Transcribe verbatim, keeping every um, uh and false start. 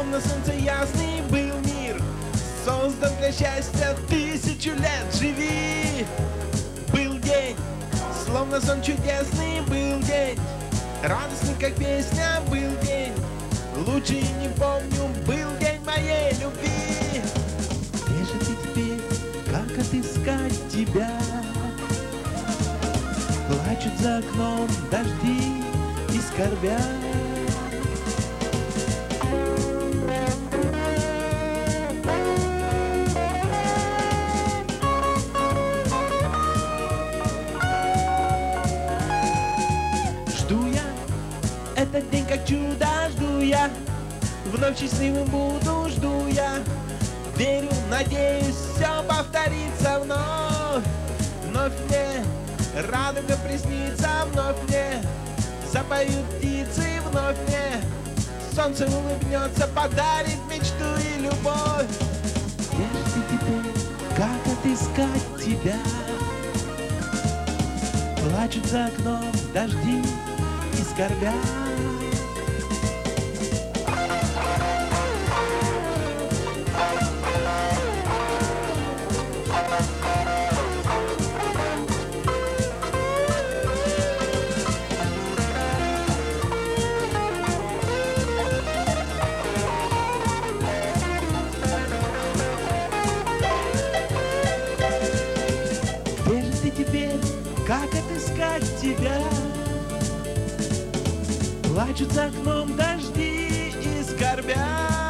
Словно солнце ясный был мир, создан для счастья тысячу лет. Живи! Был день, словно сон чудесный был день, радостный, как песня, был день. Лучше и не помню, был день моей любви. Где же ты теперь, как отыскать тебя? Плачут за окном дожди и скорбят. Жду я этот день как чудо, жду я, вновь счастливым буду, жду я. Верю, надеюсь, все повторится вновь. Вновь мне радуга приснится, вновь мне запоют птицы, вновь мне солнце улыбнется, подарит мечту и любовь. Где же ты теперь, как отыскать тебя? Плачут за окном дожди и скорбят. Где же ты теперь, как отыскать тебя? Плачут за окном дожди и скорбят.